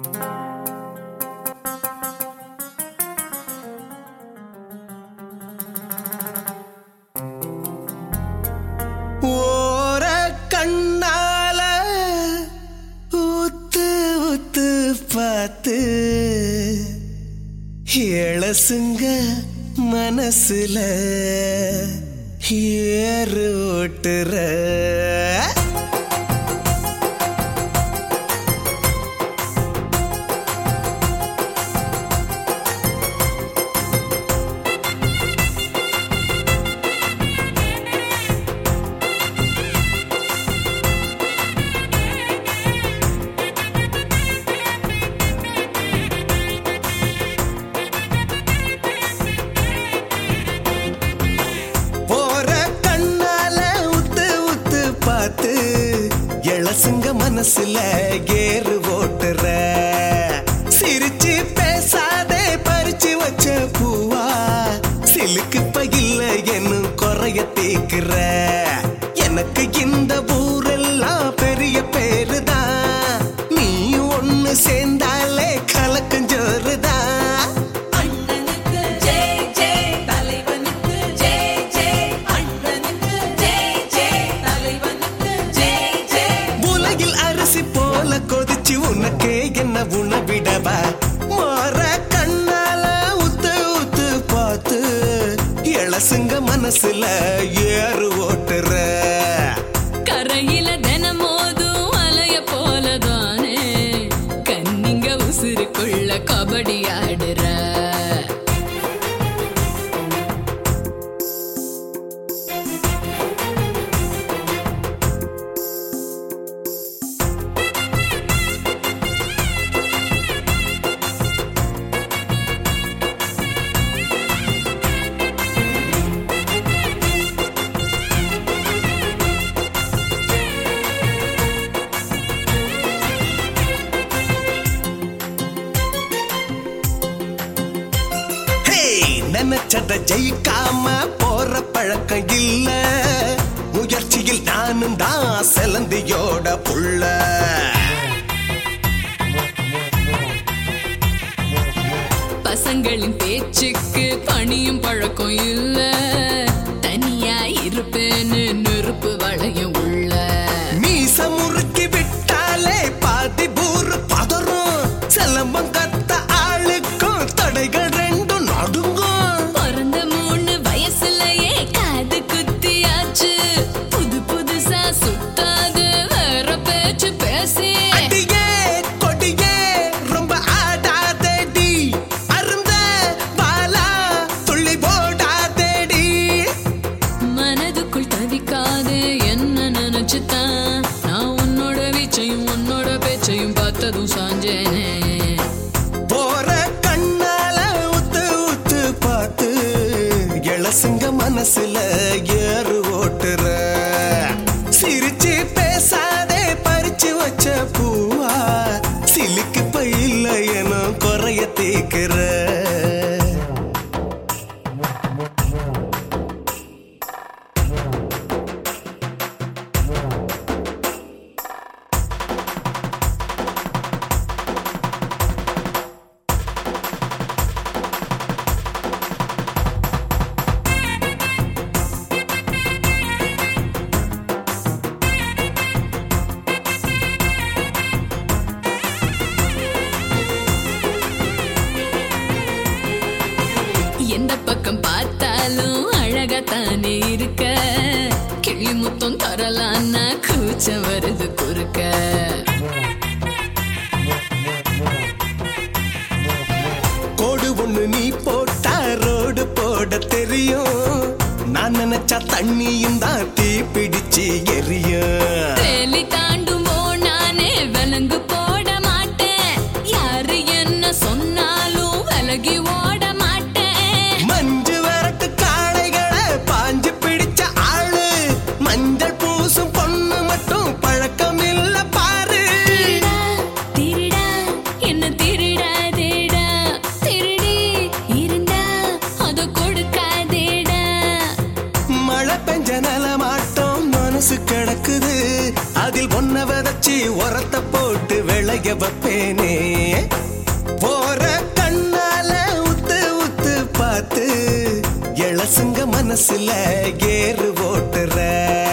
ஓர கண்ணால ஊத்து ஊத்து பார்த்து இளசுங்க மனசுல ஏறு ஓட்டுற இளசுங்க மனசுல ஏறு ஓட்டுற சிரிச்சு பேசாதே பறிச்சு வச்ச பூவா சிலுக்கு பையில என்னும் குறைய தீக்குற எனக்கு இந்த ஊரெல்லாம் பெரிய பேருதான் நீ ஒண்ணு சேர்ந்தாலே கலக்கஞ்சோறுதான் கொதிச்சு உனக்கே என்ன உணவிடவா மாற கண்ணால ஊத்து ஊத்து பார்த்து இளசுங்க மனசுல ஏறு ஓட்டுற கரையில தினமோதும் அலைய போலதானே கண்ணிங்க உசுருக்குள்ள கபடி ஆடுற நினைச்சத ஜெயிக்காம போற பழக்கம் இல்ல முயற்சியில் நானும் தான் செலந்தியோட புள்ள பசங்களின் பேச்சுக்கு பணியும் பழக்கம் இல்ல தனியா இருப்பேன்னு நெருப்பு வளையும் உள்ள மீச முறுக்கி விட்டாலே பாதி பூரு பதறும் செலம்பம் கத்த ஆளுக்கும் தடைகள் ரெண்டும் நடுங்கும் பிறந்த 3 வயசுலயே காது குத்தியாச்சு புது புதுசா சுத்தாது வேற பேச்சு பேசி அடியே கொடியே ரொம்ப ஆடாதேடி அருந்த பாலா துள்ளி போடாதேடி மனதுக்குள் தவிக்காதே என்ன நினைச்சுதான் நான் உன்னோட வீச்சையும் உன்னோட பேச்சையும் பார்த்ததும் சாஞ்சேனே போற கண்ணால ஊத்து ஊத்து பார்த்து இளசுங்க மனசுல ஏறு ஓட்டுற சிரிச்சு பேசாதே பறிச்சு வச்ச பூவா சிலுக்கு பையில என குறைய தீக்குற எந்த பக்கம் பார்த்தாலும் அழகாத்தானே இருக்க கிளி முத்தம் தரலான்னா கூச்சம் வருது குறுக்க கோடு ஒண்ணு நீ போட்டா ரோடு போட தெரியும் நான் நினைச்சா தண்ணியும் தான் தீ பிடிச்சு எரியும் வேலி தாண்டும் நானே விலங்கு போட மாட்டேன் யாரு என்ன சொன்னாலும் விலகி ஓட மாட்டேன் மஞ்சு வரட்டு காளைகளை பாஞ்சு பிடிச்ச ஆளு மஞ்சள் பூசும் பொண்ணு மட்டும் பழக்கம் இல்ல பாரு திருடா என்ன திருடாதேடா திருடி இருந்தா அத கொடுக்காதேடா மழை பெஞ்ச நிலமாட்டம் மனசு கிடக்குது அதில் ஒன்ன விதைச்சி உரத்தை போட்டு வெள்ள அலைய வைப்பேனே. போற கண்ணால உத்து உத்து பார்த்து இளசுங்க மனசுல ஏறு ஓட்டுற